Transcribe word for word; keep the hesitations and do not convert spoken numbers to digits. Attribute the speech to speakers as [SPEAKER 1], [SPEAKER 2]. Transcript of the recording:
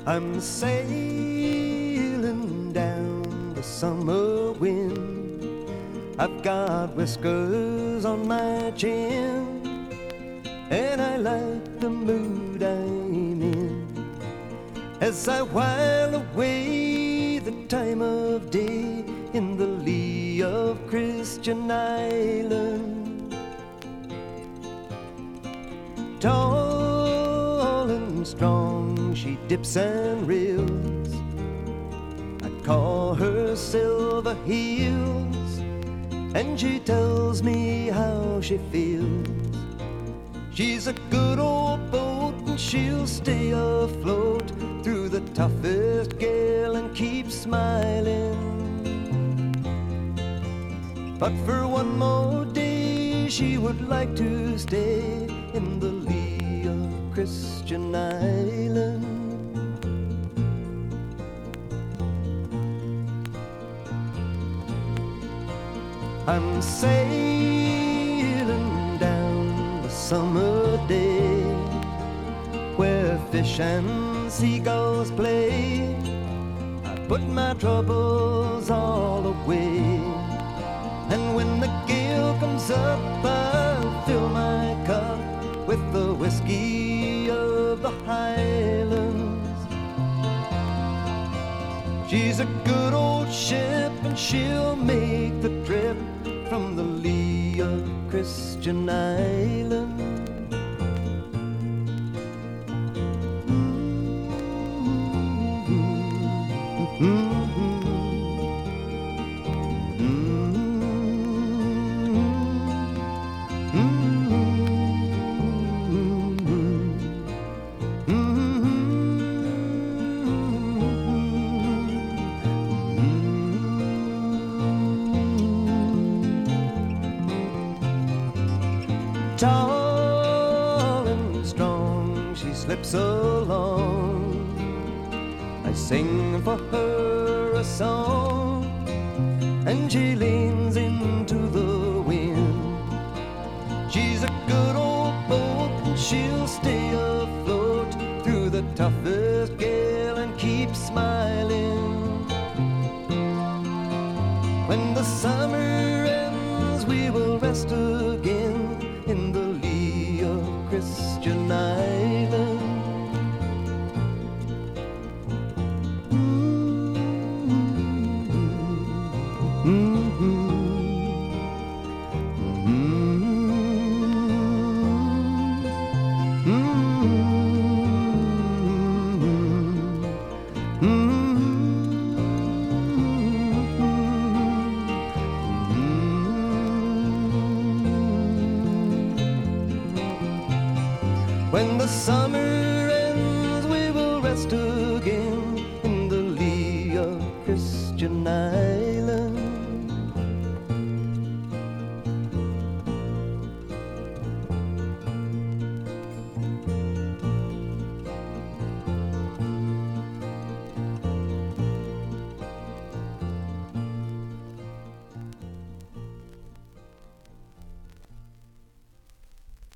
[SPEAKER 1] I'm sailing down the summer wind. I've got whiskers on my chin, and I like the mood I'm in as I while away the time of day in the lee of Christian Island. Tall and strong, she dips and reels. I'd call her Silver Heels, and she tells me how she feels. She's a good old boat, and she'll stay afloat through the toughest gale and keep smiling. But for one more day she would like to stay in the lee of Christian Island. I'm sailing down the summer day where fish and seagulls play. I put my troubles all away, and when the gale comes up I'll fill my cup with the whiskey of the Highlands. She's a good old ship, and she'll make the trip from the lee of Christian Island. Tall and strong, she slips along. I sing for her a song, and she leans into the wind. She's a good old boat, and she'll stay afloat through the toughest gale and keep smiling. When the summer ends we will rest again in the lee of Christian Island. When the summer ends we will rest again